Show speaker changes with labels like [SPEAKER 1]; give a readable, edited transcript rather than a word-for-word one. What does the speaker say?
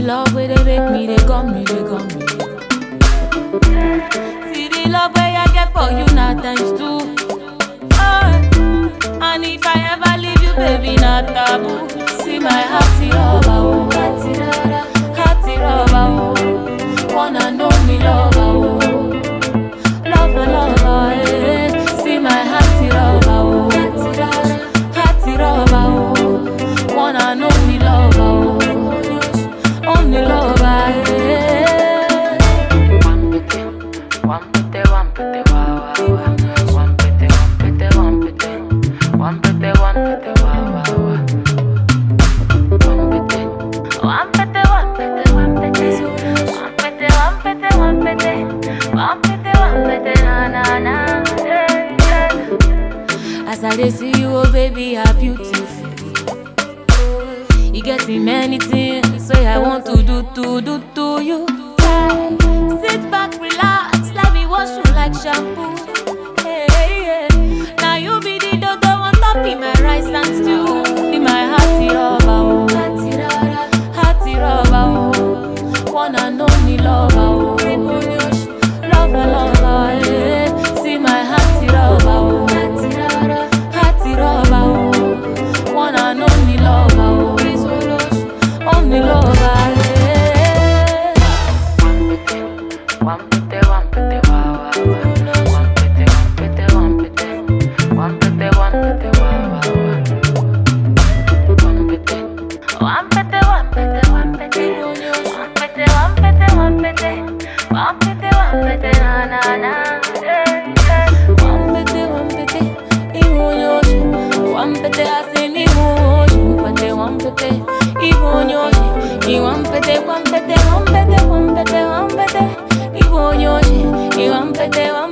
[SPEAKER 1] love where they make me, they got me, they got me. See the love where I get for you, not times two. And if I ever leave you, baby, not taboo. See my hearty lover, oh, hearty lover, oh, wanna know me lover, oh, lover, lover, eh. See my hearty lover, oh, hearty lover, oh, wanna know me lover, oh, only lover, eh. One pete, wow, wow, wow. One pete, wow, wow, wow. Na, na. As I dey see you, oh baby, you're beautiful. You get me many things, so I want to do to you. Sit back, relax, let me wash you like shampoo. Hey, hey. Now you be the dodo on top of my rice and stew. Be my hearty lover, oh, hearty lover, oh, wanna know me lover, oh, lover, lover, eh. See my hearty lover, oh, hearty lover, oh, wanna know me lover, oh, only lover, eh. One pete, wow, wow, wow. One pete, wow, wow, wow. One pete, wow, wow. Na, na, na. One pete, iwonyoshi. One pete, asini moshi. One pete, iwonyoshi. One pete, iwonyoshi. One pete,